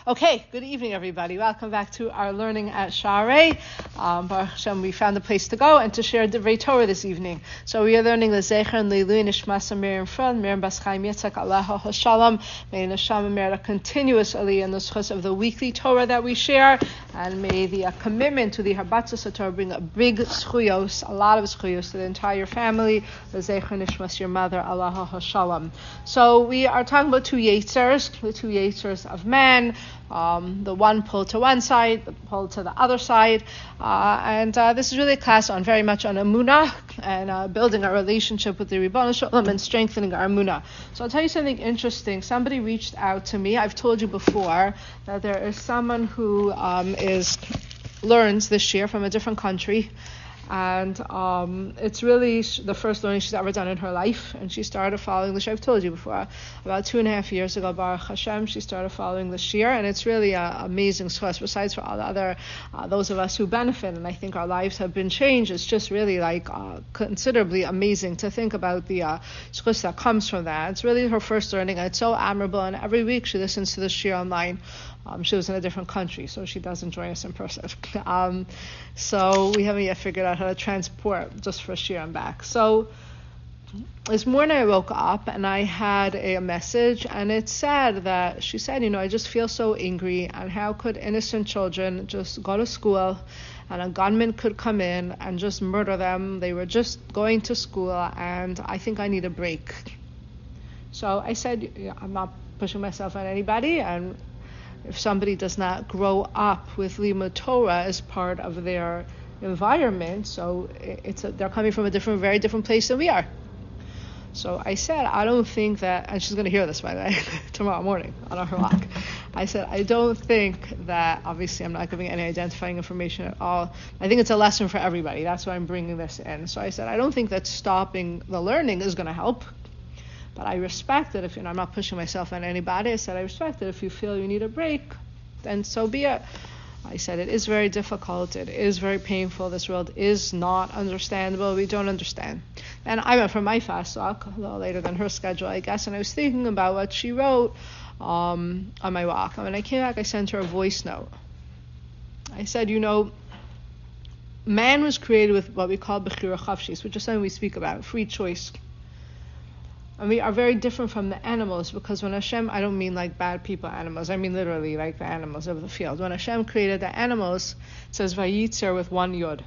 Okay, good evening, everybody. Welcome back to our learning at Sha'arei. Baruch Hashem, we found a place to go and to share Divrei Torah this evening. So we are learning the Zecher and Leilui Nishmas Miriam Fran, Miriam Bas Chaim Yitzhak Aleha Hashalom. May Neshama merit a continuous aliyah in the schus of the weekly Torah that we share, and may the commitment to the Harbatzas Torah bring a big schuyos, a lot of schuyos to the entire family. The Zecher Nishmas, your mother, Aleha Hashalom. So we are talking about the two Yitzers of man. The one pull to one side, the pull to the other side, and this is really a class very much on Emunah and building our relationship with the Ribbon Shalom and strengthening our Emunah. So I'll tell you something interesting. Somebody reached out to me. I've told you before that there is someone who learns this year from a different country. And it's really the first learning she's ever done in her life. And she started following the shir. I've told you before, about 2.5 years ago, Baruch Hashem, she started following the shir. And it's really an amazing schus, besides for all the other, those of us who benefit. And I think our lives have been changed. It's just really considerably amazing to think about the schus that comes from that. It's really her first learning. And it's so admirable. And every week she listens to the shir online. She was in a different country, so she doesn't join us in person. So we haven't yet figured out how to transport just for shir and back. So this morning I woke up and I had a message, and it said that she said, I just feel so angry, and how could innocent children just go to school and a gunman could come in and just murder them? They were just going to school, and I think I need a break. So I said, I'm not pushing myself on anybody, and if somebody does not grow up with Limud Torah as part of their environment, so they're coming from a very different place than we are. So I said, I don't think that, and she's going to hear this, by the way, tomorrow morning on her walk. I said, I don't think that, obviously I'm not giving any identifying information at all. I think it's a lesson for everybody. That's why I'm bringing this in. So I said, I don't think that stopping the learning is going to help. But I respect it. I'm not pushing myself on anybody. I said, I respect it. If you feel you need a break, then so be it. I said, it is very difficult. It is very painful. This world is not understandable. We don't understand. And I went for my fast walk a little later than her schedule, I guess, and I was thinking about what she wrote on my walk. And when I came back, I sent her a voice note. I said, man was created with what we call Bechira Chavshis, which is something we speak about, free choice. And we are very different from the animals, because when Hashem, I don't mean like bad people animals, I mean literally like the animals of the field. When Hashem created the animals, it says Vayitzer with one yod.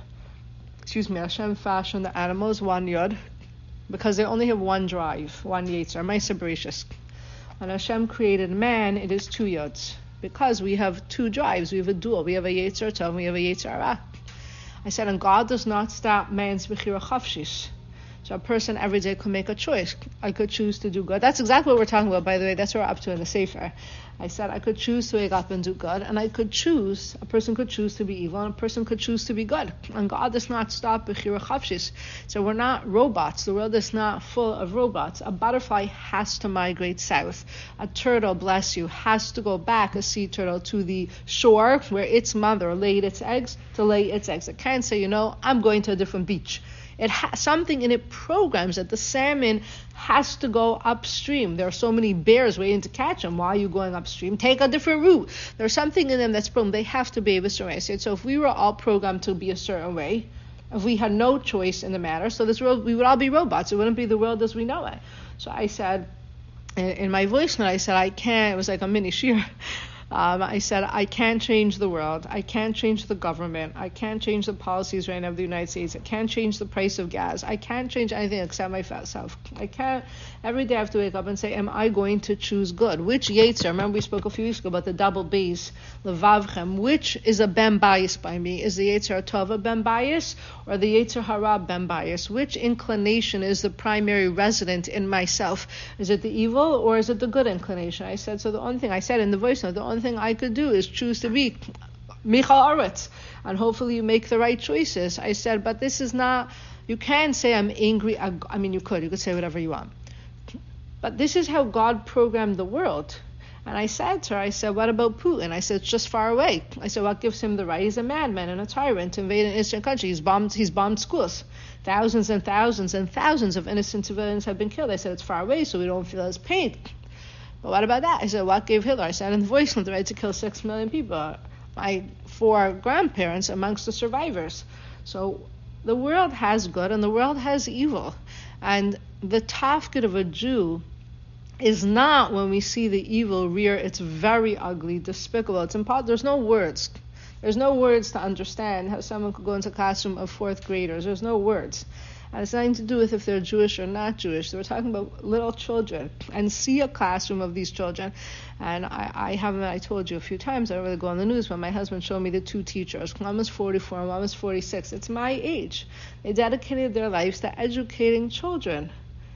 Hashem fashioned the animals one yod, because they only have one drive, one yetzer, Ma'aser Bereshis. When Hashem created man, it is two yods, because we have two drives, we have a dual, we have a yetzer tov, we have a yetzer hara. I said, and God does not stop man's bechira chavshis. So a person every day could make a choice. I could choose to do good. That's exactly what we're talking about, by the way. That's what we're up to in the Sefer. I said I could choose to wake up and do good, and a person could choose to be evil, and a person could choose to be good. And God does not stop b'chira chavshis. So we're not robots. The world is not full of robots. A butterfly has to migrate south. A turtle, bless you, has to go back, a sea turtle, to the shore where its mother laid its eggs to lay its eggs. It can't say, I'm going to a different beach. It has something in it programs that the salmon has to go upstream. There are so many bears waiting to catch them. Why are you going upstream? Take a different route. There's something in them that's programmed. They have to be a certain way. So if we were all programmed to be a certain way, if we had no choice in the matter, so this world, we would all be robots. It wouldn't be the world as we know it. So I said, in my voice note, I said, I can't. It was like a mini shir. I said, I can't change the world. I can't change the government. I can't change the policies right now of the United States. I can't change the price of gas. I can't change anything except myself. I can't. Every day I have to wake up and say, am I going to choose good? Which yetzer? Remember we spoke a few weeks ago about the double B's, levavchem. Which is a ben bias by me? Is the yetzer tova ben bias or the yetzer hara ben bias? Which inclination is the primary resident in myself? Is it the evil or is it the good inclination? I said, so the only thing I said in the voice note, the only thing I could do is choose to be Michal Aretz, and hopefully you make the right choices. I said, but this is not, you can't say I'm angry. I mean, you could say whatever you want. But this is how God programmed the world. And I said to her, what about Putin? I said, it's just far away. I said, what gives him the right? He's a madman and a tyrant to invade an Eastern country. He's bombed schools. Thousands and thousands and thousands of innocent civilians have been killed. I said, it's far away, so we don't feel his pain. But what about that? I said, what gave Hitler? I said, in the Voiceland, the right to kill 6 million people. My 4 grandparents amongst the survivors. So the world has good and the world has evil. And the tafkid of a Jew is not when we see the evil rear its very ugly, despicable. It's impossible. There's no words. There's no words to understand how someone could go into a classroom of 4th graders. There's no words. And it's nothing to do with if they're Jewish or not Jewish. We're talking about little children. And see a classroom of these children. And I told you a few times, I don't really go on the news, but my husband showed me the 2 teachers. One was 44 and one was 46. It's my age. They dedicated their lives to educating children.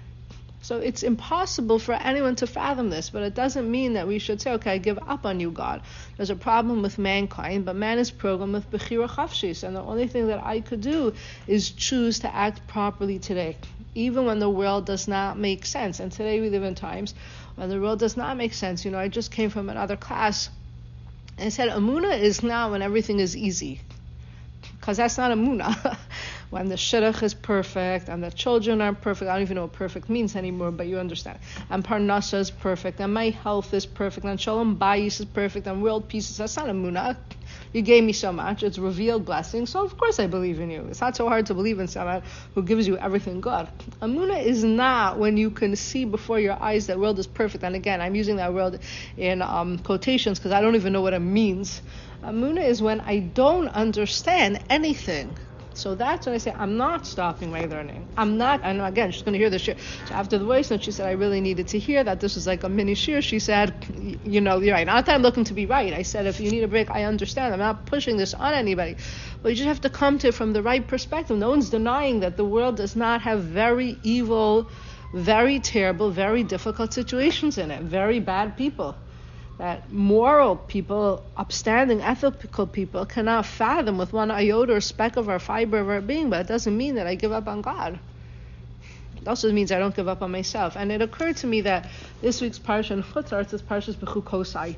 So it's impossible for anyone to fathom this, but it doesn't mean that we should say, okay, I give up on you, God. There's a problem with mankind, but man is programmed with Bechira Chafshis, and the only thing that I could do is choose to act properly today, even when the world does not make sense. And today we live in times when the world does not make sense. I just came from another class, and I said, Amunah is not when everything is easy, because that's not Amunah. When the shidduch is perfect and the children are perfect. I don't even know what perfect means anymore, but you understand. And Parnasa is perfect, and my health is perfect, and Shalom Bayis is perfect, and world peace is. That's not Amunah. You gave me so much. It's revealed blessings, so of course I believe in you. It's not so hard to believe in someone who gives you everything good. Amunah is not when you can see before your eyes that world is perfect. And again, I'm using that word in quotations because I don't even know what it means. Amunah is when I don't understand anything. So that's when I say, I'm not stopping my learning. And again, she's going to hear this shir. So after the voice note, she said, I really needed to hear that. This was like a mini shir. She said, you're right. Not that I'm looking to be right. I said, if you need a break, I understand. I'm not pushing this on anybody. But you just have to come to it from the right perspective. No one's denying that the world does not have very evil, very terrible, very difficult situations in it. Very bad people. That moral people, upstanding, ethical people cannot fathom with one iota or speck of our fiber of our being, but it doesn't mean that I give up on God. It also means I don't give up on myself. And it occurred to me that this week's parsha in Chutz La'aretz is Parshas Bechukosai.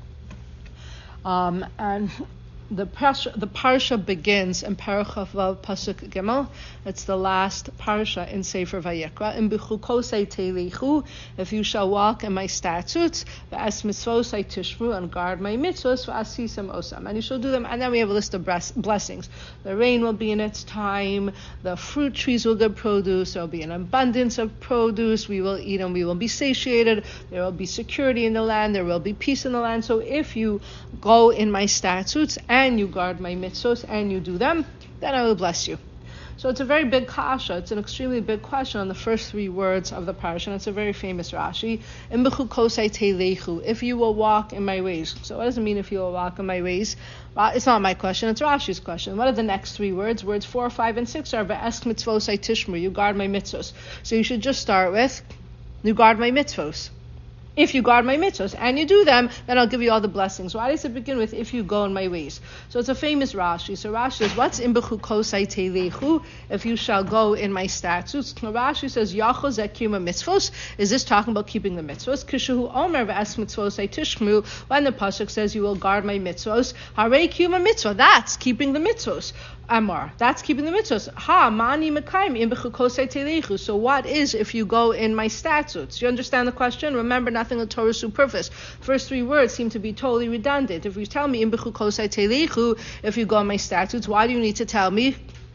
And the parsha begins in Parashat Vav Pasuk Gimel. It's the last parsha in Sefer Vayikra. In Bechukosai Teilechu, if you shall walk in my statutes, v'as mitzvosai tishmu, and guard my mitzvos, v'asisem osam, and you shall do them. And then we have a list of blessings. The rain will be in its time. The fruit trees will give produce. There will be an abundance of produce. We will eat and we will be satiated. There will be security in the land. There will be peace in the land. So if you go in my statutes and you guard my mitzvos and you do them, then I will bless you. So it's a very big kasha. It's an extremely big question on the first 3 words of the parasha. And it's a very famous Rashi. Im bechukosai teilechu, if you will walk in my ways. So what does it mean if you will walk in my ways? Well, it's not my question. It's Rashi's question. What are the next 3 words? Words 4, 5, and 6 are ve'esk mitzvosai tishmu, you guard my mitzvos. So you should just start with, you guard my mitzvos. If you guard my mitzvahs and you do them, then I'll give you all the blessings. Why does it begin with, if you go in my ways? So it's a famous Rashi. So Rashi says, what's in bechukosai teilechu, if you shall go in my statutes? Rashi says, Yachol zeh kiyuma mitzvos. Is this talking about keeping the mitzvos? Kishehu omer ve'es mitzvosai tishmu, when the pasuk says you will guard my mitzvos, harei kiyuma mitzvah, that's keeping the mitzvos. Amar, that's keeping the mitzvahs. Ha, mani mekayim in bechukosai teilechu. So what is if you go in my statutes? You understand the question? Remember, nothing in the Torah is superfluous. First 3 words seem to be totally redundant. If you tell me in bechukosai teilechu, if you go in my statutes, why do you need to tell me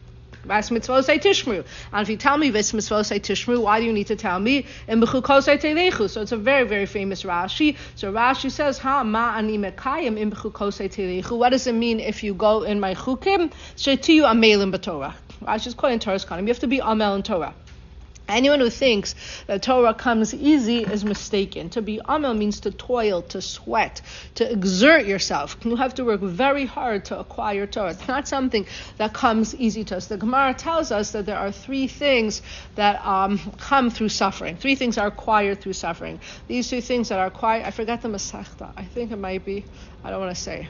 vas mitzvosai tishmu? And if you tell me vas mitzvosai tishmu, why do you need to tell me in bechukosai teilechu? So it's a very, very famous Rashi. So Rashi says, ha ma ani mekayim in bechukosai teilechu. What does it mean if you go in my chukim? Shetiyu amelim b'Torah. Rashi's quoting Torah's Kohanim. You have to be amel in Torah. Anyone who thinks that Torah comes easy is mistaken. To be amel means to toil, to sweat, to exert yourself. You have to work very hard to acquire Torah. It's not something that comes easy to us. The Gemara tells us that there are 3 things that come through suffering. 3 things are acquired through suffering. These 2 things that are acquired, I forgot the Masechta. I think it might be, I don't want to say.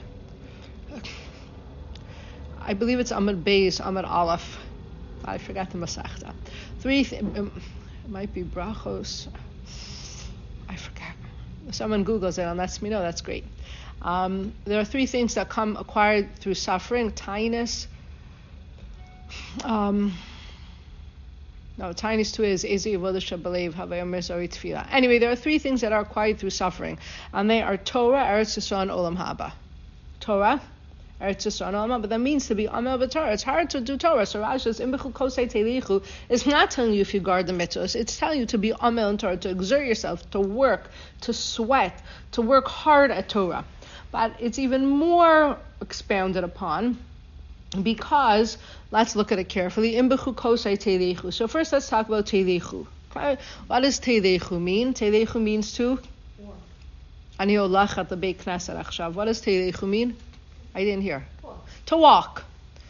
I believe it's Amud Beis, Amud Aleph. I forgot the Masechta. 3 it might be Brachos. I forget. If someone Googles it and lets me know, that's great. There are 3 things that come acquired through suffering: tinus, No, Tainis 2 is Ezi Avodah Shabalev Havayom Merzori Tefillah. Anyway, there are three things that are acquired through suffering, and they are Torah, Eretz Yisrael, and Olam Haba. Torah, Eretz Yisrael, and Olam Haba. But that means to be Amel B'Torah. It's hard to do Torah. So Rashi's Imbichu Kosei Telichu is not telling you if you guard the mitzvahs. It's telling you to be Amel in Torah, to exert yourself, to work, to sweat, to work hard at Torah. But it's even more expounded upon, because let's look at it carefully. So first let's talk about Teilechu. What does Teilechu mean? Teilechu means to Ani olach at the Beit Knesset achshav. What does Teilechu mean? I didn't hear. To walk.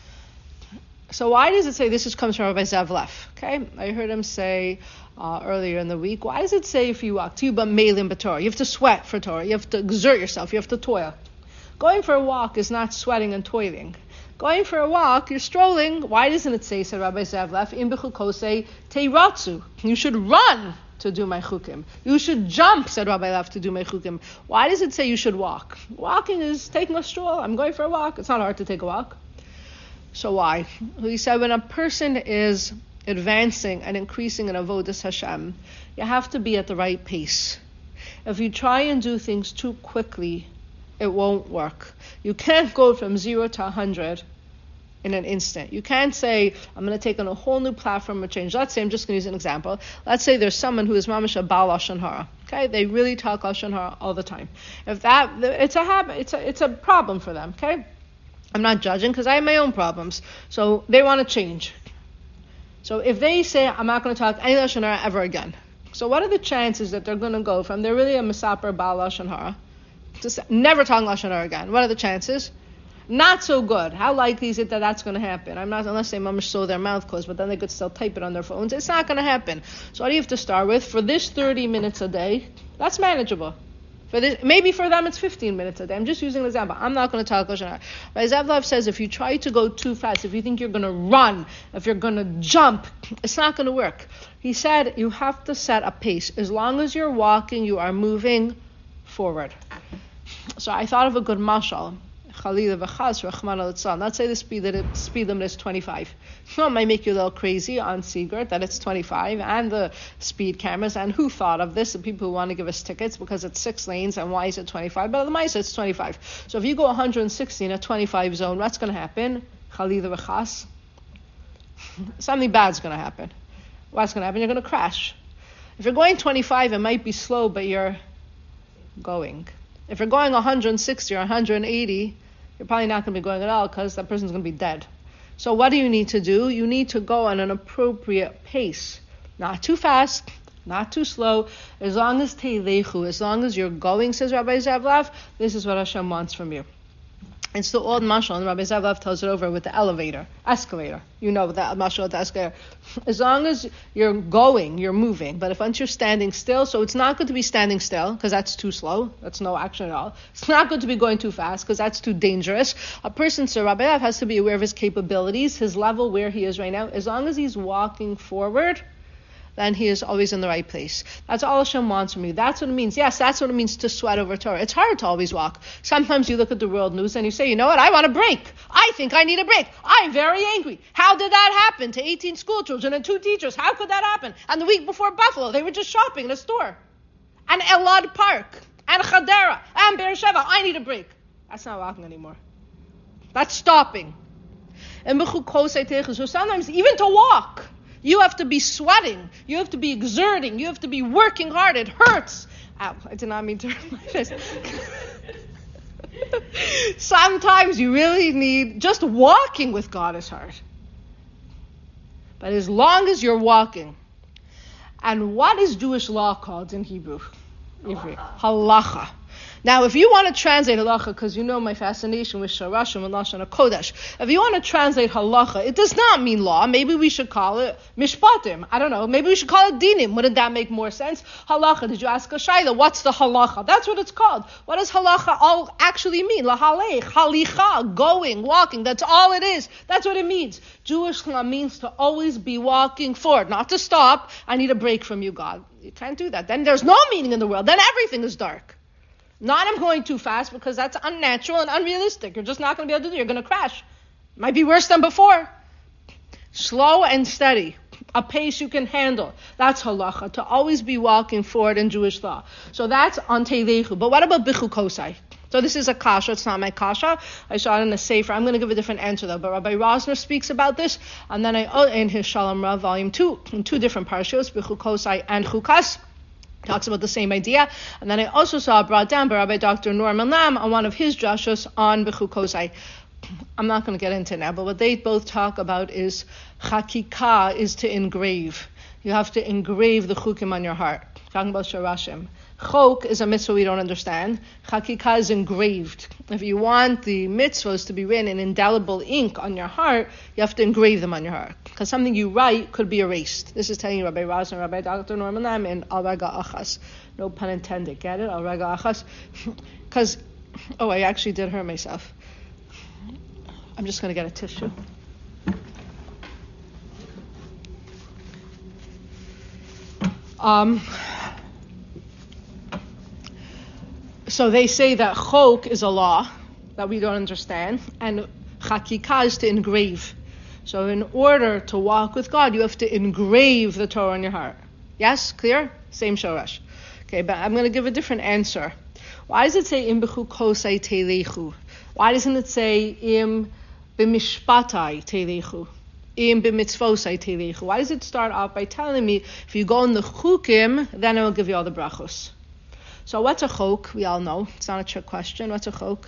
So why does it say this comes from Rabbi Zavlev? Okay, I heard him say earlier in the week. Why does it say if you walk? Tiba meilim b'Torah. You have to sweat for Torah. You have to exert yourself. You have to toil. Going for a walk is not sweating and toiling. Going for a walk, you're strolling. Why doesn't it say, said Rabbi Zavlev, Im b'chukosei teiratzu? You should run to do my chukim. You should jump, said Rabbi Lev, to do my chukim. Why does it say you should walk? Walking is taking a stroll. I'm going for a walk. It's not hard to take a walk. So why? He said when a person is advancing and increasing in avodas Hashem, you have to be at the right pace. If you try and do things too quickly, it won't work. You can't go from 0 to 100 in an instant. You can't say, I'm going to take on a whole new platform or change. Let's say, I'm just going to use an example. Let's say there's someone who is mamash a Baal Lashon Hara. Okay, they really talk Lashon Hara all the time. If that, it's a habit, it's a problem for them. Okay, I'm not judging because I have my own problems. So they want to change. So if they say, I'm not going to talk any Lashon Hara ever again. So what are the chances that they're going to go from they're really a Mesaper Baal Lashon Hara to never talking Lashon Hara again? What are the chances? Not so good. How likely is it that that's going to happen? I'm not, unless they mamash sew their mouth closed, but then they could still type it on their phones. It's not going to happen. So what do you have to start with? For this 30 minutes a day, that's manageable. For this, maybe for them it's 15 minutes a day. I'm just using an example. I'm not going to talk Lashon Hara. Rabbi Zavlev says if you try to go too fast, if you think you're going to run, if you're going to jump, it's not going to work. He said you have to set a pace. As long as you're walking, you are moving forward. So I thought of a good mashal. Let's say the speed limit is 25. It might make you a little crazy on Seagert that it's 25 and the speed cameras. And who thought of this? The people who want to give us tickets because it's 6 lanes and why is it 25? But the mice it's 25. So if you go 160 in a 25 zone, what's going to happen? Something bad's going to happen. What's going to happen? You're going to crash. If you're going 25, it might be slow, but you're going. If you're going 160 or 180, you're probably not going to be going at all because that person's going to be dead. So what do you need to do? You need to go on an appropriate pace. Not too fast, not too slow. As long as teilechu, as long as you're going, says Rabbi Zavlev, this is what Hashem wants from you. It's the old mashal, and Rabbi Zavlev tells it over with the escalator. You know the mashal with the escalator. As long as you're going, you're moving. But if once you're standing still, so it's not good to be standing still, because that's too slow. That's no action at all. It's not good to be going too fast, because that's too dangerous. A person, so Rabbi Zavlev has to be aware of his capabilities, his level where he is right now. As long as he's walking forward, then he is always in the right place. That's all Hashem wants from you. That's what it means. Yes, that's what it means to sweat over Torah. It's hard to always walk. Sometimes you look at the world news and you say, you know what, I want a break. I think I need a break. I'm very angry. How did that happen to 18 school children and 2 teachers? How could that happen? And the week before Buffalo, they were just shopping in a store. And Elad Park, and Chadera, and Beersheba. I need a break. That's not walking anymore. That's stopping. So sometimes even to walk, you have to be sweating. You have to be exerting. You have to be working hard. It hurts. Ow, I did not mean to hurt my face. Sometimes you really need, just walking with God is hard. But as long as you're walking. And what is Jewish law called in Hebrew? Halacha. Now, if you want to translate halacha, because you know my fascination with Sharashim and Lashon HaKodesh, if you want to translate halacha, it does not mean law. Maybe we should call it mishpatim. I don't know. Maybe we should call it dinim. Wouldn't that make more sense? Halacha. Did you ask a shayla? What's the halacha? That's what it's called. What does halacha all actually mean? Lahalech, halicha, going, walking. That's all it is. That's what it means. Jewish law means to always be walking forward, not to stop. I need a break from you, God. You can't do that. Then there's no meaning in the world. Then everything is dark. Not I'm going too fast because that's unnatural and unrealistic. You're just not going to be able to do it. You're going to crash. Might be worse than before. Slow and steady. a pace you can handle. That's halacha, to always be walking forward in Jewish law. So that's on Teilechu. But what about Bichukosai? So this is a kasha, it's not my kasha. I saw it in a sefer. I'm going to give a different answer though. But Rabbi Rosner speaks about this, and then in his Shalom Rav, volume 2, in 2 different parashos, Bichukosai and Chukas, talks about the same idea. And then I also saw it brought down by Rabbi Dr. Norman Lam on one of his drashos on Bichukosai. I'm not going to get into it now, but what they both talk about is chakika is to engrave. You have to engrave the chukim on your heart. Talking about sharashim. Chok is a mitzvah we don't understand. Chakika is engraved. If you want the mitzvahs to be written in indelible ink on your heart, you have to engrave them on your heart. Because something you write could be erased. This is telling you Rabbi Raz and Rabbi Dr. Norman Lam in Al Rega Achas. No pun intended. Get it? Al Rega Achas. Because, I actually did hurt myself. I'm just going to get a tissue. So they say that chok is a law that we don't understand, and chakika is to engrave. So in order to walk with God, you have to engrave the Torah on your heart. Yes? Clear? Same shorash. Okay, but I'm going to give a different answer. Why does it say im bechukosai teilechu? Why doesn't it say im b'mishpatai teilechu? Im b'mitzvosai teilechu? Why does it start off by telling me if you go in the chukim, then I will give you all the brachos? So what's a chok? We all know. It's not a trick question. What's a chok?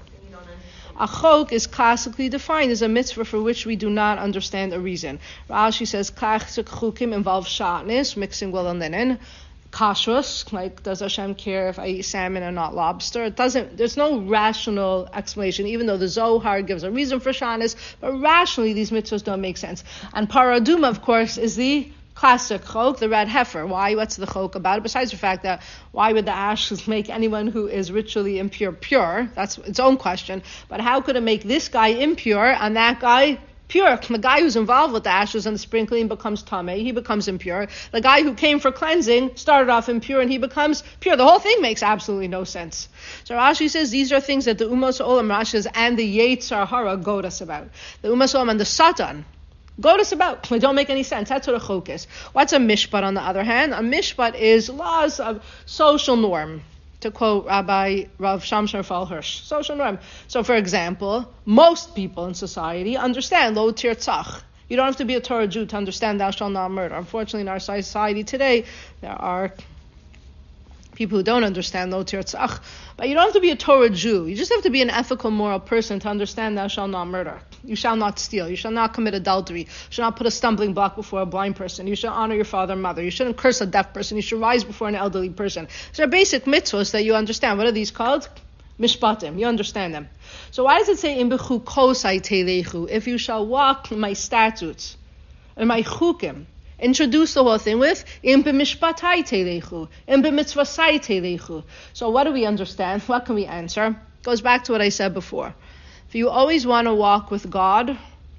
A chok is classically defined as a mitzvah for which we do not understand a reason. Rashi says classic chukim involve shatnez, mixing wool and linen. Kashrus, like does Hashem care if I eat salmon and not lobster? There's no rational explanation, even though the Zohar gives a reason for shatnez, but rationally these mitzvahs don't make sense. And paraduma, of course, is the classic chok, the red heifer. Why? What's the chok about it? Besides the fact that why would the ashes make anyone who is ritually impure pure? That's its own question. But how could it make this guy impure and that guy pure? The guy who's involved with the ashes and the sprinkling becomes tamei, he becomes impure. The guy who came for cleansing started off impure and he becomes pure. The whole thing makes absolutely no sense. So Rashi says these are things that the Umas Olam Rashis and the Yetzer Hara goad us about. The Umas Olam and the Satan goad us about. They don't make any sense. That's what a chok is. What's a mishpat on the other hand? A mishpat is laws of social norm. To quote Rabbi Rav Shamshon Raphael Hirsch, social norm. So for example, most people in society understand lo tirtzach. You don't have to be a Torah Jew to understand thou shalt not murder. Unfortunately, in our society today, there are people who don't understand lo tirtzach. But you don't have to be a Torah Jew. You just have to be an ethical, moral person to understand thou shalt not murder. You shall not steal. You shall not commit adultery. You shall not put a stumbling block before a blind person. You shall honor your father and mother. You shouldn't curse a deaf person. You should rise before an elderly person. These are basic mitzvahs that you understand. What are these called? Mishpatim. You understand them. So why does it say in bechukosai teilechu? If you shall walk in my statutes, in my chukim, introduce the whole thing with im b'mishpatai teilechu, im b'mitzvasai teilechu. So what do we understand? What can we answer? Goes back to what I said before. If you always want to walk with God,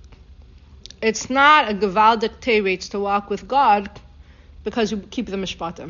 it's not a gevaldik teretz to walk with God because you keep the mishpatim.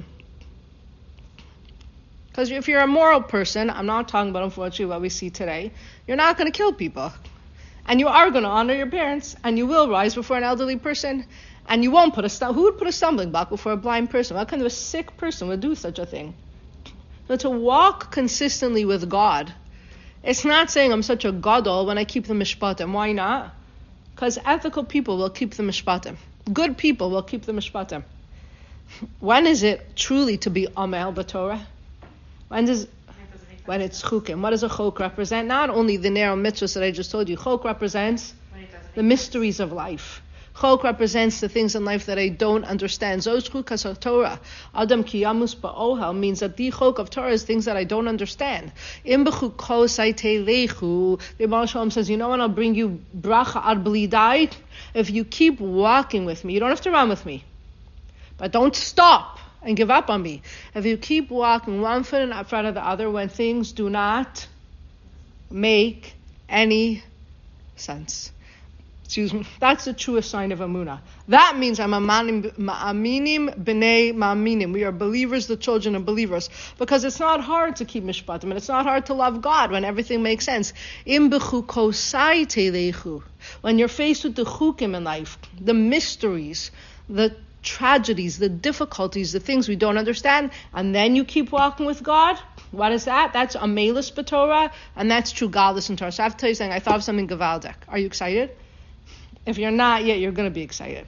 Because if you're a moral person, I'm not talking about unfortunately what we see today, you're not going to kill people. And you are going to honor your parents, and you will rise before an elderly person, and you won't who would put a stumbling block before a blind person? What kind of a sick person would do such a thing? But to walk consistently with God, it's not saying I'm such a gadol when I keep the mishpatim. Why not? Because ethical people will keep the mishpatim. Good people will keep the mishpatim. When is it truly to be amel b'Torah? When it's chukim. What does a chok represent? Not only the narrow mitzvahs that I just told you. Chok represents the mysteries of life. Chok represents the things in life that I don't understand. Zos chukas Torah. Adam kiyamus ba'ohel means that the chok of Torah is things that I don't understand. Im b'chukosai teilechu. The Baal Shalom says, you know when I'll bring you bracha ad blidai? If you keep walking with me, you don't have to run with me, but don't stop and give up on me. If you keep walking one foot in front of the other when things do not make any sense. Excuse me. That's the truest sign of Amunah. That means I'm ma'aminim b'nei ma'aminim. We are believers, the children of believers. Because it's not hard to keep mishpatim, and it's not hard to love God when everything makes sense. Im b'chukosai teilechu. When you're faced with the chukim in life, the mysteries, the tragedies, the difficulties, the things we don't understand, and then you keep walking with God. What is that? That's Amelus B'Torah, and that's true Galus in Torah. So I have to tell you something. I thought of something Gavaldik. Are you excited? If you're not yet, you're going to be excited.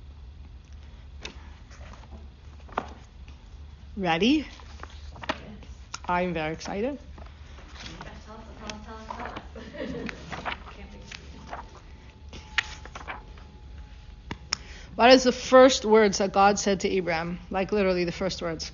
Ready? I'm very excited. What is the first words that God said to Abraham? Like literally the first words.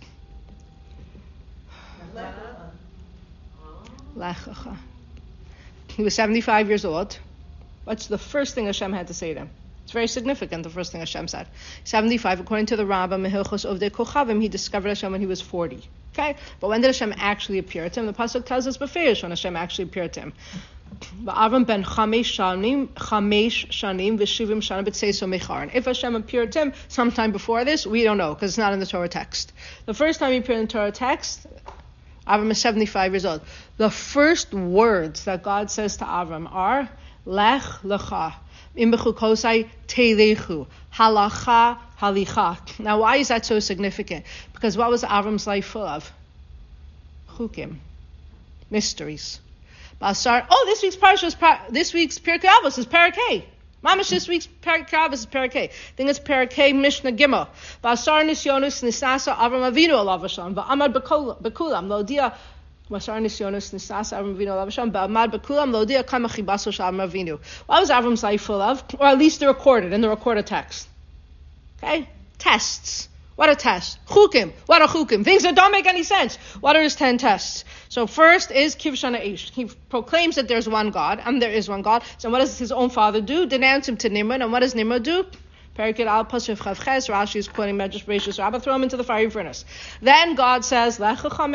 Lechacha. He was 75 years old. What's the first thing Hashem had to say to him? It's very significant, the first thing Hashem said. 75, according to the Rambam, Mehilchos Ovdei Kochavim, he discovered Hashem when he was 40. Okay? But when did Hashem actually appear to him? The Pasuk tells us beferish when Hashem actually appeared to him. Avram ben Chamesh Shanim v'Shivim Shanim b'Tzeiso Mecharon. If Hashem appeared to him sometime before this, we don't know, because it's not in the Torah text. The first time he appeared in the Torah text, Avram is 75 years old. The first words that God says to Avram are, Lech lecha, im b'chukosai teilechu, halacha halicha. Now, why is that so significant? Because what was Avram's life full of? Chukim, mysteries. This week's Pirkei Avos is Parakeh. Mamash, this week's Pirkei Avos is Parakeh. I think it's Parakeh Mishnah Gimel. Ba'asar Nisyonus Nisasa Avram Avinu alav Hashem. Ba'amad bekulam lodia. Ba'asar Nisyonus Nisasa Avram Avinu alav Hashem. Ba'amad bekulam lodia kama chibaso shel Avram Avinu. What was Avram's life full of? Or at least they're recorded in the recorded text. Okay? Tests. What a test. Chukim. What a chukim. Things that don't make any sense. What are his 10 tests? So first is Kivshana Eish. He proclaims that there's one God, and there is one God. So what does his own father do? Denounce him to Nimrod. And what does Nimrod do? Parakid al Pasuf Chavches. Rashi is quoting Medrash Bereishis Rabbah. Throw him into the fiery furnace. Then God says, God,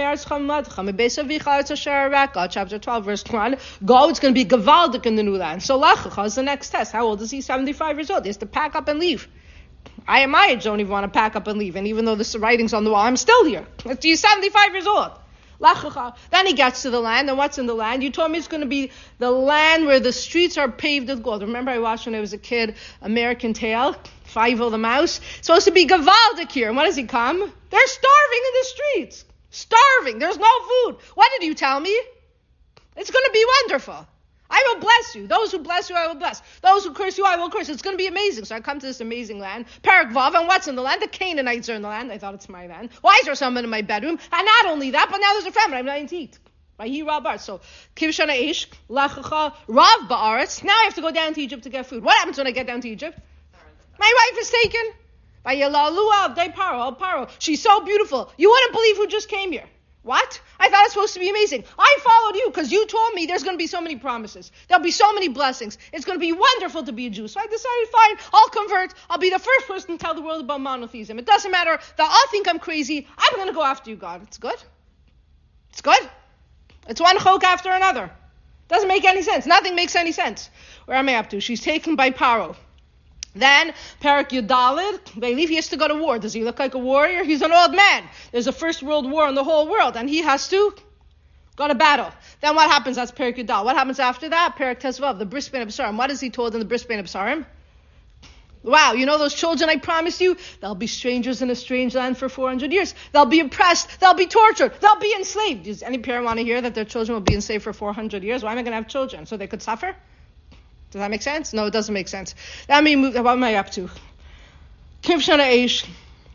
chapter 12, verse 1. Go, it's going to be Gavaldik in the new land. So Lechacha is the next test. How old is he? 75 years old. He has to pack up and leave. I at my age don't even want to pack up and leave. And even though the writing's on the wall, I'm still here. He's 75 years old. Then he gets to the land, and what's in the land? You told me it's going to be the land where the streets are paved with gold. Remember I watched when I was a kid, American Tail, Fievel the Mouse? It's supposed to be Gavaldik here. And what does he come? They're starving in the streets. Starving. There's no food. What did you tell me? It's going to be wonderful. I will bless you. Those who bless you, I will bless. Those who curse you, I will curse. It's going to be amazing. So I come to this amazing land. Parak Vav, and what's in the land? The Canaanites are in the land. I thought it's my land. Why is there someone in my bedroom? And not only that, but now there's a famine. I'm not going to eat. By he Rav Ba'aretz. So Kivshana Eish, Lachacha, Rav Ba'aretz. Now I have to go down to Egypt to get food. What happens when I get down to Egypt? My wife is taken. By Yalalua of Paro. She's so beautiful. You wouldn't believe who just came here. What? I thought it was supposed to be amazing. I followed you because you told me there's going to be so many promises. There'll be so many blessings. It's going to be wonderful to be a Jew. So I decided, fine, I'll convert. I'll be the first person to tell the world about monotheism. It doesn't matter. They'll all think I'm crazy. I'm going to go after you, God. It's good. It's good. It's one chok after another. Doesn't make any sense. Nothing makes any sense. Where am I up to? She's taken by Paro. Then, Parak Yudalid, they leave, he has to go to war. Does he look like a warrior? He's an old man. There's a first world war in the whole world, and he has to go to battle. Then what happens? That's Parak Yudal. What happens after that? Parak Tezvav, the Bris Bein of Sarim. What is he told in the Bris Bein of Sarim? Wow, you know those children I promised you? They'll be strangers in a strange land for 400 years. They'll be oppressed. They'll be tortured. They'll be enslaved. Does any parent want to hear that their children will be enslaved for 400 years? Why am I going to have children? So they could suffer? Does that make sense? No, it doesn't make sense. Let me move. What am I up to? Kivshana Eish.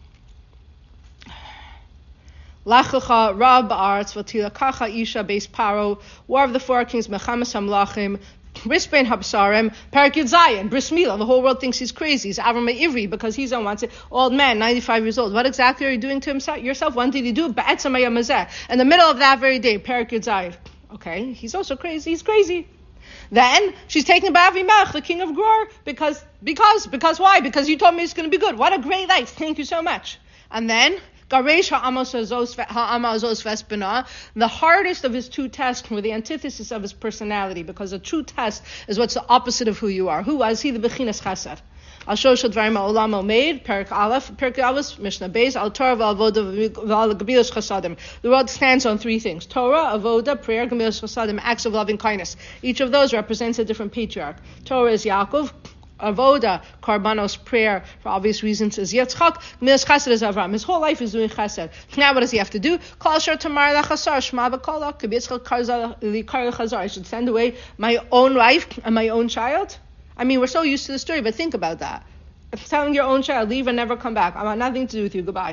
Lachacha Rab Ba'aretz Vatila Kacha Isha Beis Paro. War of the Four Kings Mechamas Hamlachim. Bris Bein Habsarim. Parak Yud Zayin. Bris Milah. The whole world thinks he's crazy. He's Avram Ivri because he's on one side. Old man, 95 years old. What exactly are you doing to yourself? When did he do? Ba'etzam Hayamazeh. In the middle of that very day, Parak Yud Zayin. Okay, he's also crazy. He's crazy. Then she's taken by Avimelech, the king of Gror, because why? Because you told me it's going to be good. What a great life. Thank you so much. And then Garesh ha'amazos vespina, the hardest of his two tests were the antithesis of his personality, because a true test is what's the opposite of who you are. Who was he? The Bechinas Chesed. Al Shosh Dvarim Ha'olam Omeid, Perak Aleph, Perak Aleph, Mishnah Beis, Al Torah V'Avoda V'Gebilas Chasadim. The world stands on three things: Torah, Avoda, prayer, Gebilas Chasadim, acts of loving kindness. Each of those represents a different patriarch. Torah is Yaakov, avoda, karbanos, prayer, for obvious reasons, is Yitzchak. Gemilas chesed is Avram. His whole life is doing chesed. Now what does he have to do? Kol asher tamar lachasar shma b'kola. Yitzchak likar lechazar. I should send away my own wife and my own child? I mean, we're so used to the story, but think about that. It's telling your own child, leave and never come back. I want nothing to do with you. Goodbye.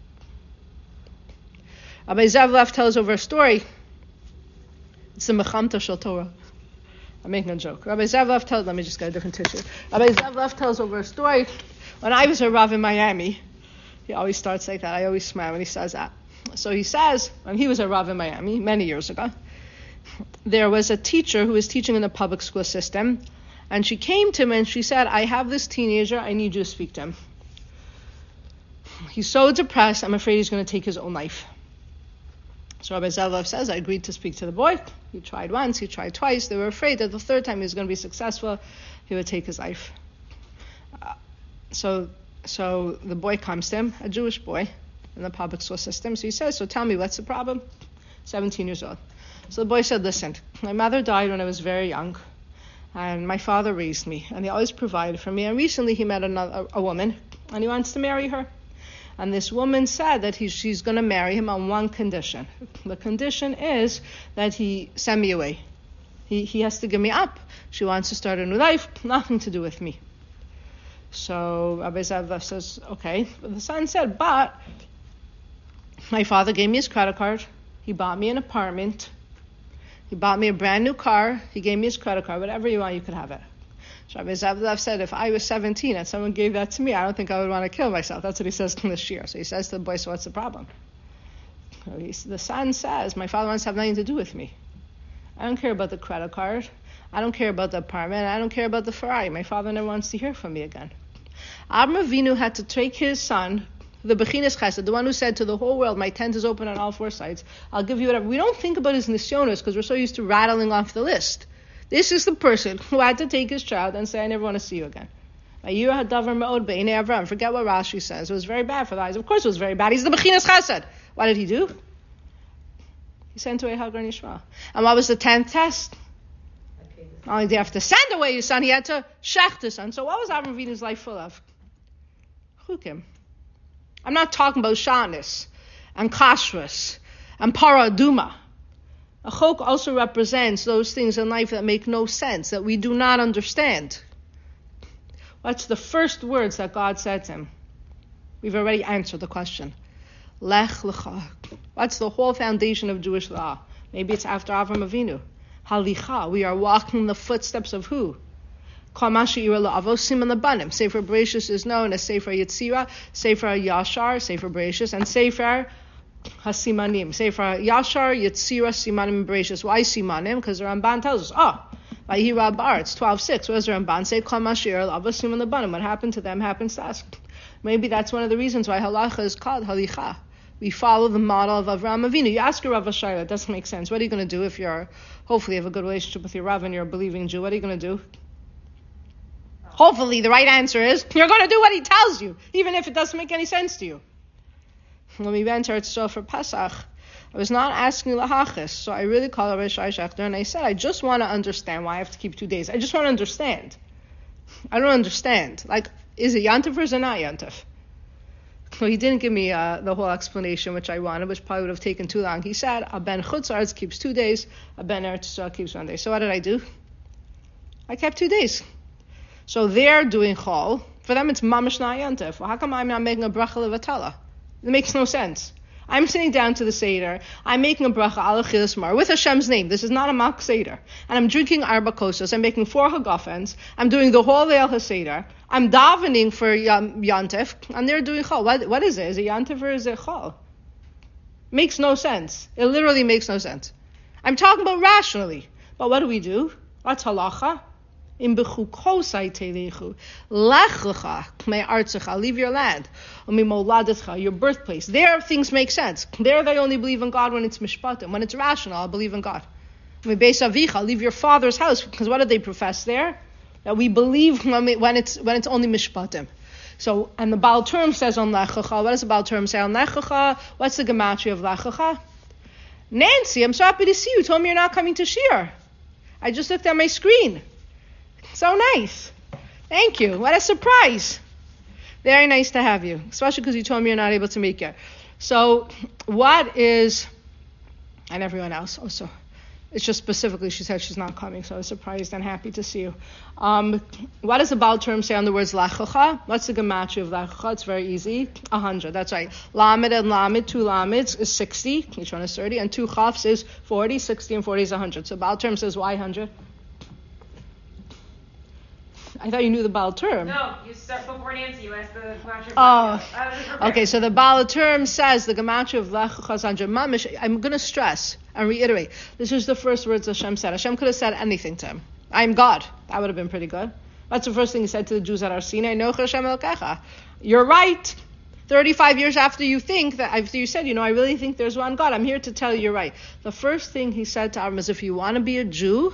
Rabbi Zavlev tells over a story. It's the Mechamta Shel Torah. I'm making a joke. Rabbi Zavlev tells, let me just get a different tissue. Rabbi Zavlev tells over a story. When I was a Rav in Miami, he always starts like that. I always smile when he says that. So he says, when he was a Rav in Miami, many years ago, there was a teacher who was teaching in the public school system, and she came to him and she said, I have this teenager, I need you to speak to him. He's so depressed, I'm afraid he's going to take his own life. So Rabbi Zavlev says, I agreed to speak to the boy. He tried once, he tried twice. They were afraid that the third time he was going to be successful, he would take his life. So the boy comes to him, a Jewish boy in the public school system. So he says, so tell me, what's the problem? 17 years old. So the boy said, listen, my mother died when I was very young, and my father raised me, and he always provided for me. And recently he met a woman, and he wants to marry her. And this woman said that she's going to marry him on one condition. The condition is that he send me away. He has to give me up. She wants to start a new life, nothing to do with me. So Rabbi Zavlev says, okay. But the son said, but my father gave me his credit card. He bought me an apartment. He bought me a brand new car. He gave me his credit card. Whatever you want, you could have it. So Rabbi Zavlev said, if I was 17 and someone gave that to me, I don't think I would want to kill myself. That's what he says in this year. So he says to the boy, so what's the problem? The son says, my father wants to have nothing to do with me. I don't care about the credit card. I don't care about the apartment. I don't care about the Ferrari. My father never wants to hear from me again. Avram Avinu had to take his son, the Bechinas Chesed, the one who said to the whole world, my tent is open on all four sides. I'll give you whatever. We don't think about his nisyonos because we're so used to rattling off the list. This is the person who had to take his child and say, I never want to see you again. Forget what Rashi says. It was very bad for the eyes. Of course it was very bad. He's the Bechinas Chesed. What did he do? He sent away Hagar and Yishmael. And what was the 10th test? Not only did he have to send away his son, he had to shech his son. So what was Avram Avinu's life full of? Chukim. I'm not talking about shanis and kashrus and paraduma. A chok also represents those things in life that make no sense, that we do not understand. What's the first words that God said to him? We've already answered the question. Lech lecha. What's the whole foundation of Jewish law? Maybe it's after Avram Avinu. Halicha. We are walking the footsteps of who? Kamashi ira la'avosim and labanim. Sefer Bereshis is known as Sefer Yetzira, Sefer Yashar, Sefer Bereshis, and Sefer Hasimanim. Sefer Yashar, Yetzira, Simanim, Bereshis. Why Simanim? Because the Ramban tells us, Vayira Ba'aretz 12:6. What does the Ramban say? Kamashi ira la'avosim and labanim. What happened to them happens to us. Maybe that's one of the reasons why halacha is called halicha. We follow the model of Avraham Avinu. You ask your Rav Ashayla, it doesn't make sense. What are you going to do if hopefully you have a good relationship with your Rav and you're a believing Jew? What are you going to do? Hopefully the right answer is, you're going to do what he tells you, even if it doesn't make any sense to you. When we went to Eretz Yisrael for Pesach, I was not asking lahachis, so I really called Rabbi Shai Shechter and I said, I just want to understand why I have to keep 2 days. I just want to understand. I don't understand. Like, is it Yantif or is it not Yantif? So he didn't give me the whole explanation which I wanted, which probably would have taken too long. He said, a ben Chutz La'aretz keeps 2 days, a ben Eretz Yisrael keeps 1 day. So what did I do? I kept 2 days. So they're doing chol. For them it's mamash na yantif. Well, how come I'm not making a bracha levatala? It makes no sense. I'm sitting down to the Seder. I'm making a bracha ala chilas mar with Hashem's name. This is not a mock Seder. And I'm drinking arba kosas. I'm making 4 hagafens. I'm doing the whole Leil HaSeder. I'm davening for yantif. And they're doing chol. What is it? Is it yantif or is it chol? Makes no sense. It literally makes no sense. I'm talking about rationally. But what do? What's halacha? In bechukosai telechu, lech lecha, k'mei artzecha, leave your land, umimoladecha, your birthplace. There things make sense. There they only believe in God when it's mishpatim. When it's rational, I'll believe in God. Beis avicha, leave your father's house, because what do they profess there? That we believe when it's only mishpatim. So, and the Baal Term says on lech lecha. What does the Baal Term say on lech lecha? What's the gematria of lech lecha? Nancy, I'm so happy to see you. Told me you're not coming to Shir. I just looked at my screen. So nice. Thank you. What a surprise. Very nice to have you, especially because you told me you're not able to make it. So what is, and everyone else also, it's just specifically she said she's not coming, so I was surprised and happy to see you. What does the Baal term say on the words Lechacha? What's the gematria of Lechacha? It's very easy. 100, that's right. Lamed and Lamed, 2 Lameds is 60, each one is 30, and 2 Chafs is 40, 60 and 40 is 100. So Baal term says why 100? I thought you knew the Baal term. No, you start before Nancy. You asked the gematria. Okay, so the Baal term says the gematria of Lechacha is 100. Mamish, I'm going to stress and reiterate. This is the first words Hashem said. Hashem could have said anything to him. I am God. That would have been pretty good. That's the first thing he said to the Jews at Har Sinai. No Hashem Elokecha. You're right. 35 years after you said, I really think there's one God. I'm here to tell you you're right. The first thing he said to Avram is, if you want to be a Jew,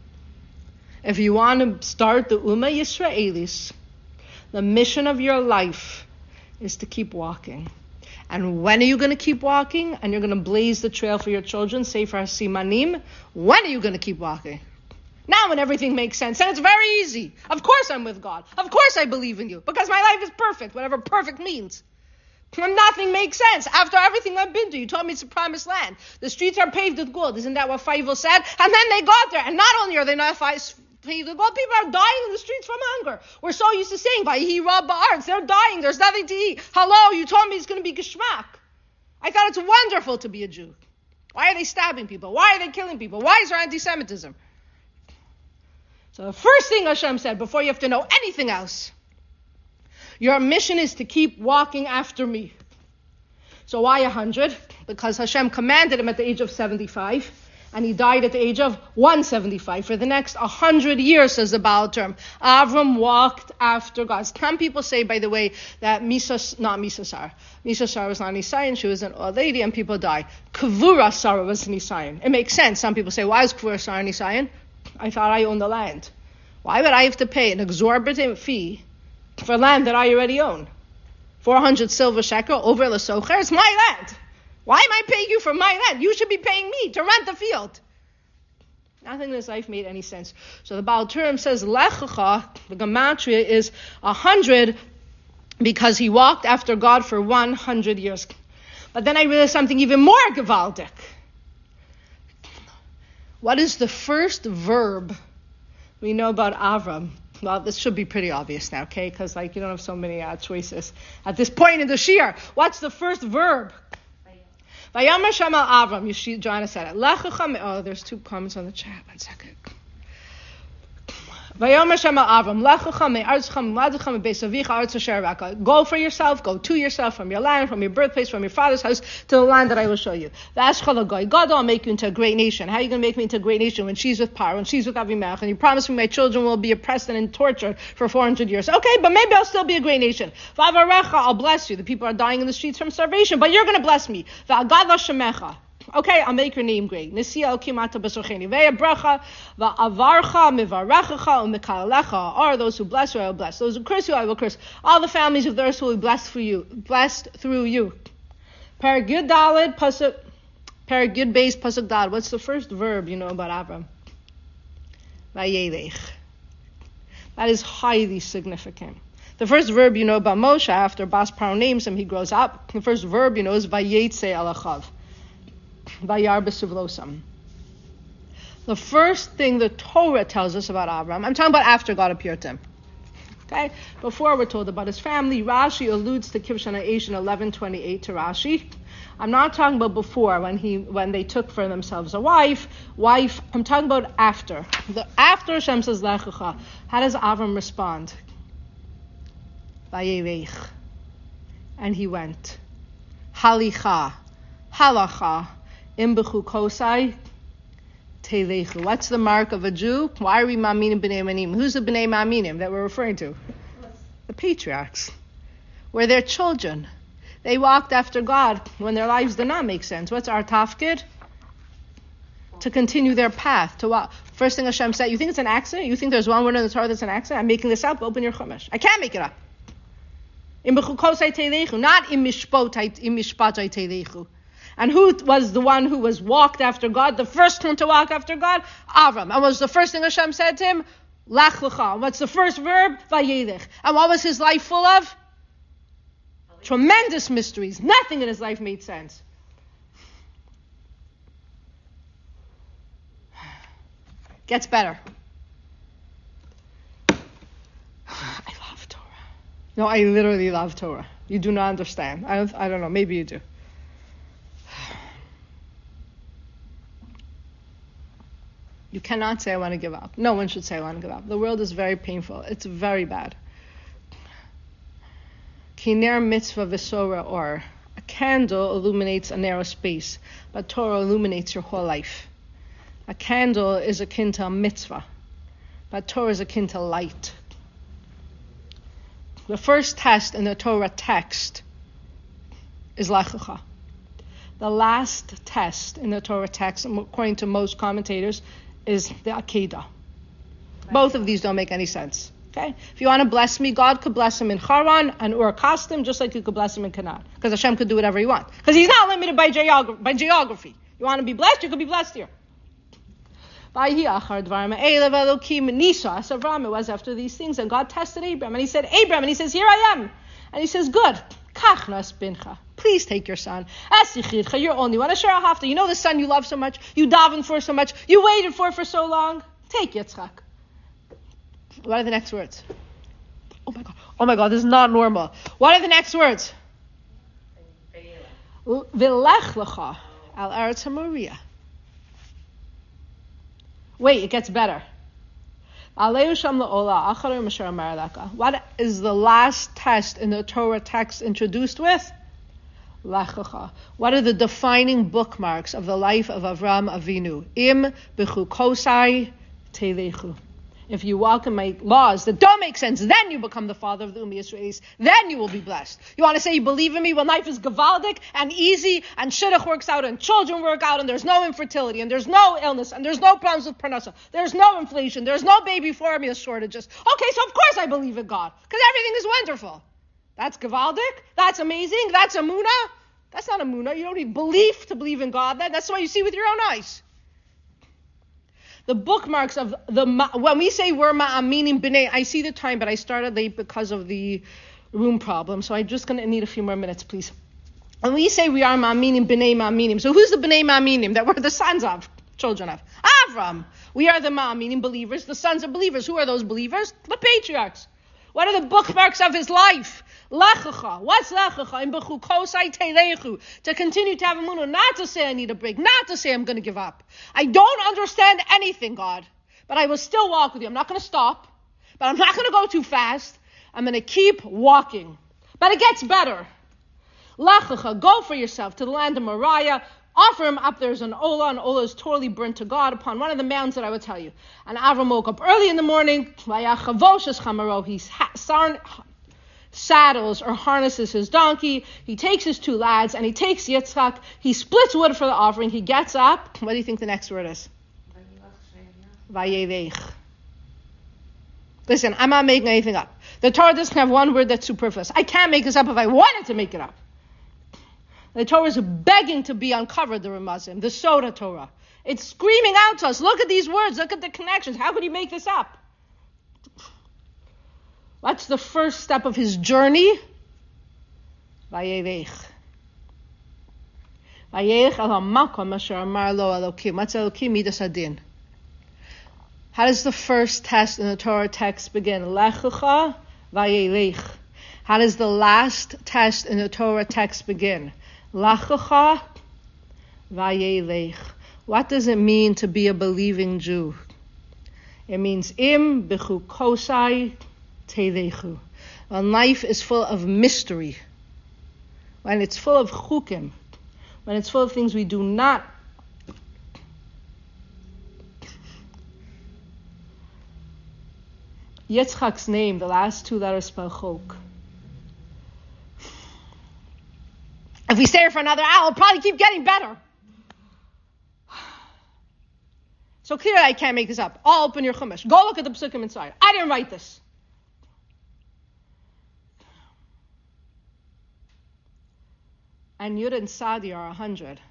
if you want to start the Ummah Yisraelis, the mission of your life is to keep walking. And when are you going to keep walking? And you're going to blaze the trail for your children, Sefer Simanim. When are you going to keep walking? Now when everything makes sense. And it's very easy. Of course I'm with God. Of course I believe in you. Because my life is perfect, whatever perfect means. When nothing makes sense. After everything I've been to, you told me it's a promised land. The streets are paved with gold. Isn't that what Feivel said? And then they got there. And not only are they not paved with gold, people are dying in the streets from hunger. We're so used to saying, Vayihi Ra ba'aretz. They're dying. There's nothing to eat. Hello, you told me it's going to be geschmack. I thought it's wonderful to be a Jew. Why are they stabbing people? Why are they killing people? Why is there anti-Semitism? So the first thing Hashem said, before you have to know anything else, your mission is to keep walking after me. So why 100? Because Hashem commanded him at the age of 75, and he died at the age of 175. For the next 100 years, says the Baal term, Avram walked after God. Some people say, by the way, that Misasar was not Nisayan, she was an old lady, and people died. Kvura Sarah was Nisayan. It makes sense. Some people say, why is Kvura Sarah Nisayan? I thought I owned the land. Why would I have to pay an exorbitant fee for land that I already own? 400 silver shekel over Lesocher. It's my land. Why am I paying you for my land? You should be paying me to rent the field. Nothing in this life made any sense. So the Baal term says Lechacha, the gematria is 100 because he walked after God for 100 years. But then I realized something even more gewaldic. What is the first verb we know about Avram? Well, this should be pretty obvious now, okay? Because you don't have so many choices at this point in the Shir. What's the first verb? Vayam Hashem al Avram. Joanna said it. Lechacha. Oh, there's 2 comments on the chat. 1 second. Vayam Hashem al Avram. Lechacha me'artzcha me'ladcha me'besavicha artz asher raka. Go for yourself. Go to yourself from your land, from your birthplace, from your father's house to the land that I will show you. V'ashchal goy. God will make you into a great nation. How are you going to make me into a great nation when she's with Paro, when she's with Avimelech, and you promise me my children will be oppressed and tortured for 400 years? Okay, but maybe I'll still be a great nation. V'avarecha, I'll bless you. The people are dying in the streets from starvation, but you're going to bless me. V'agad l'shemecha. Okay, I'll make your name great. Nisia el-kimata b'socheni. Ve'ya bracha, va'avarcha, mivarechecha, u'mekalecha. Are those who bless you, I will bless. Those who curse you, I will curse. All the families of the earth will be blessed through you. Paragud Daled, Paragud Beis, Pasuk Daled. What's the first verb you know about Avram? Vayelech. That is highly significant. The first verb you know about Moshe, after Bas Paro names him, he grows up. The first verb you know is Vayetze alachav. Vayar b'sivlosam. The first thing the Torah tells us about Avram, I'm talking about after God appeared to him. Okay? Before we're told about his family, Rashi alludes to Kivshana Eish in 11:28 to Rashi. I'm not talking about before when they took for themselves a wife. I'm talking about after. After Hashem says Lechacha, how does Avram respond? Vayelech. And he went. Halicha. Halacha. Imbechu kosai. Telechu. What's the mark of a Jew? Why are we ma'aminim b'nei manim? Who's the b'nei ma'aminim that we're referring to? The patriarchs. We're their children. They walked after God when their lives did not make sense. What's our tafkid? To continue their path. To what? First thing Hashem said, you think it's an accident? You think there's one word in the Torah that's an accident? I'm making this up. Open your Chumash. I can't make it up. Imbechu kosai telechu. Not im mishpat telechu. And who was the one who was walked after God? The first one to walk after God? Avram. And was the first thing Hashem said to him? Lech lecha. What's the first verb? Vayelech. And what was his life full of? Tremendous mysteries. Nothing in his life made sense. Gets better. I love Torah. No, I literally love Torah. You do not understand. I don't know. Maybe you do. You cannot say I want to give up. No one should say I want to give up. The world is very painful. It's very bad. Kiner mitzvah v'sora or. A candle illuminates a narrow space, but Torah illuminates your whole life. A candle is akin to a mitzvah, but Torah is akin to light. The first test in the Torah text is Lech Lecha. The last test in the Torah text, according to most commentators, is the Akedah. Both of these don't make any sense. Okay? If you want to bless me, God could bless him in Haran and Ur Kasdim, just like you could bless him in Canaan. Because Hashem could do whatever he wants. Because he's not limited by geography. You want to be blessed, you could be blessed here. It was after these things, and God tested Abraham, and he said, Abraham, and he says, here I am. And he says, good. Please take your son. You're only one. You know the son you love so much, you daven for so much, you waited for so long. Take Yitzchak. What are the next words? Oh my God, this is not normal. What are the next words? V'lech lecha al Eretz HaMoriah. Wait, it gets better. What is the last test in the Torah text introduced with? Lech lecha. What are the defining bookmarks of the life of Avraham Avinu? Im b'chukosai telechu. If you walk in my laws that don't make sense, then you become the father of the Ummi Yisraelis. Then you will be blessed. You want to say you believe in me when life is gavaldik and easy and shidduch works out and children work out and there's no infertility and there's no illness and there's no problems with parnasa. There's no inflation. There's no baby formula shortages. Okay, so of course I believe in God because everything is wonderful. That's gavaldik. That's amazing. That's amunah. That's not amunah. You don't need belief to believe in God. That's what you see with your own eyes. The bookmarks of when we say we're ma'aminim b'nei, I see the time, but I started late because of the room problem, so I'm just going to need a few more minutes, please. When we say we are ma'aminim b'nei ma'aminim, so who's the b'nei ma'aminim that we're the sons of, children of? Avram. We are the ma'aminim believers, the sons of believers. Who are those believers? The patriarchs. What are the bookmarks of his life? Lech lecha. What's lech lecha? In b'chukosai telechu. To continue to have emunah, not to say I need a break, not to say I'm going to give up. I don't understand anything, God, but I will still walk with you. I'm not going to stop, but I'm not going to go too fast. I'm going to keep walking. But it gets better. Lech lecha. Go for yourself to the land of Moriah. Offer him up. There's an Ola, and Ola is totally burnt to God upon one of the mountains that I would tell you. And Avram woke up early in the morning. He saddles or harnesses his donkey. He takes his two lads and he takes Yitzchak. He splits wood for the offering. He gets up. What do you think the next word is? Vayelech. Listen, I'm not making anything up. The Torah doesn't have one word that's superfluous. I can't make this up if I wanted to make it up. The Torah is begging to be uncovered, the Ramazim, the Soda Torah. It's screaming out to us, look at these words, look at the connections. How could you make this up? What's the first step of his journey? Vayelech. Vayelech al hamakom asher amar lo Elokim. What's Elokim? Midas hadin. How does the first test in the Torah text begin? Lech lecha vayelech. How does the last test in the Torah text begin? Lech lecha vayelech. What does it mean to be a believing Jew? It means im b'chukosai telechu. When life is full of mystery, when it's full of chukim, when it's full of things we do not Yitzchak's name, the last two letters spell chok. If we stay here for another hour, it'll probably keep getting better. So clearly I can't make this up. I'll open your Chumash. Go look at the Psukim inside. I didn't write this. And Yud and Sadi are 100.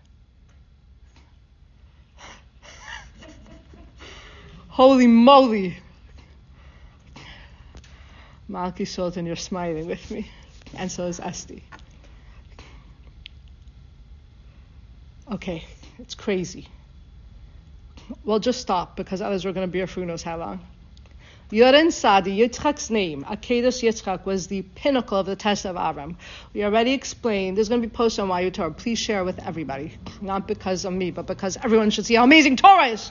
Holy moly. Malki Sultan, you're smiling with me. And so is Esti. Okay, it's crazy. We'll just stop because others were going to be here for who knows how long. Yoren Sadi, Yitzchak's name, Akedos Yitzchak, was the pinnacle of the test of Avram. We already explained. There's going to be posts on YU Torah. Please share with everybody. Not because of me, but because everyone should see how amazing Torah is.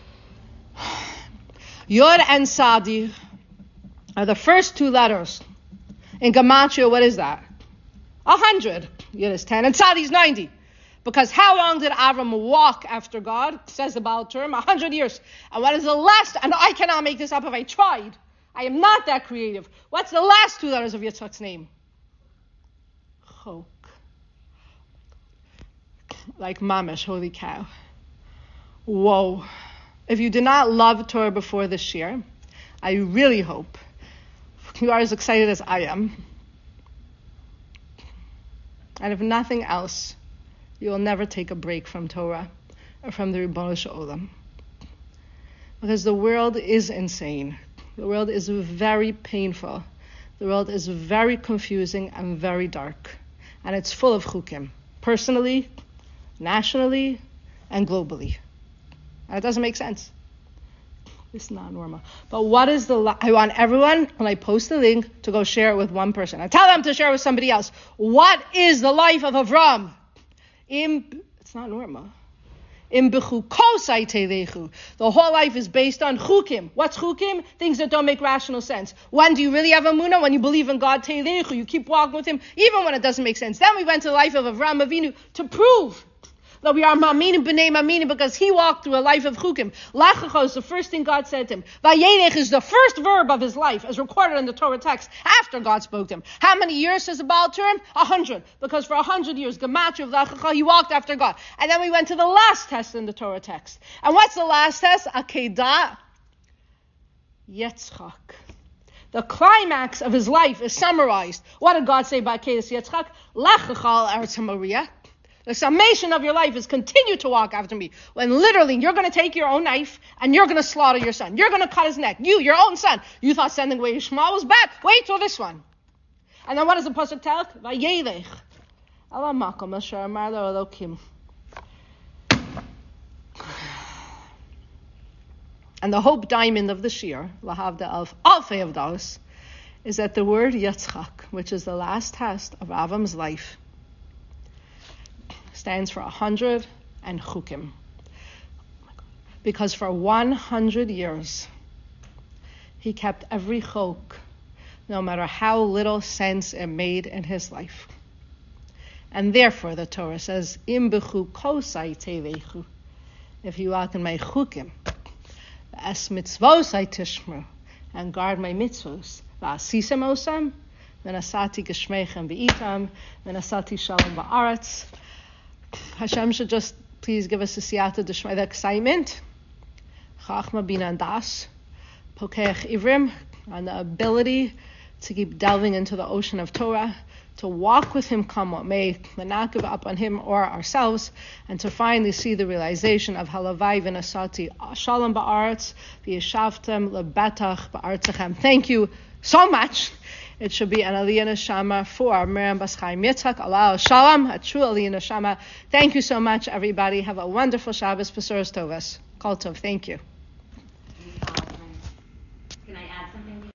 Yod and Sadi are the first two letters. In Gematria, what is that? 100. Yod is 10, and Sadi is 90. Because how long did Avram walk after God? Says the Baal Term, 100 years. And what is the last? And I cannot make this up if I tried. I am not that creative. What's the last two letters of Yitzchak's name? Chok. Like mamish, holy cow. Whoa. If you did not love Torah before this year, I really hope you are as excited as I am. And if nothing else, you will never take a break from Torah or from the Ribbono Shel Olam. Because the world is insane. The world is very painful. The world is very confusing and very dark. And it's full of chukim. Personally, nationally, and globally. And it doesn't make sense. It's not normal. But what is I want everyone, when I post the link, to go share it with one person. I tell them to share it with somebody else. What is the life of Avram? It's not normal. The whole life is based on chukim. What's chukim? Things that don't make rational sense. When do you really have emunah? When you believe in God, teilechu. You keep walking with Him, even when it doesn't make sense. Then we went to the life of Avraham Avinu to prove that we are maminim b'nei maminim because he walked through a life of chukim. Lachacha is the first thing God said to him. Vayelech is the first verb of his life, as recorded in the Torah text, after God spoke to him. How many years says the Baal Term? 100. Because for 100 years, Gematria of Lachacha, he walked after God. And then we went to the last test in the Torah text. And what's the last test? Akedah Yitzchak. The climax of his life is summarized. What did God say by Akedah Yitzchak? Lachacha al Eretz HaMoriah. The summation of your life is continue to walk after me. When literally you're going to take your own knife and you're going to slaughter your son. You're going to cut his neck. Your own son. You thought sending away Ishmael was bad. Wait till this one. And then what does the pasuk tell? Vayelech ala makom asher amar lo Elokim. And the hope diamond of the shir, lahavda of alfei avdalos, is that the word Yitzchak, which is the last test of Avram's life, stands for 100 and chukim. Because for 100 years, he kept every chok, no matter how little sense it made in his life. And therefore the Torah says, Im b'chu kosai teilechu. If you walk in my chukim, es mitzvosai tishmer, and guard my mitzvos, v'asisem osam, v'nasati geshmeichem v'itam, v'nasati shalom ba'aretz. Hashem should just please give us a siyata d'shmai, the excitement, chachma bina and das, pokeach ivrim, and the ability to keep delving into the ocean of Torah, to walk with Him come what may, and not give up on Him or ourselves, and to finally see the realization of halavai v'nasati shalom ba'aretz v'yeshavtem lebetach ba'artzachem. Thank you so much. It should be an Aliyah Neshama for Miriam Bas Chaim Yitzchak. Allah Shalom, a true Aliyah Neshama. Thank you so much, everybody. Have a wonderful Shabbos. Besuras Tovas. Kol Tov. Thank you.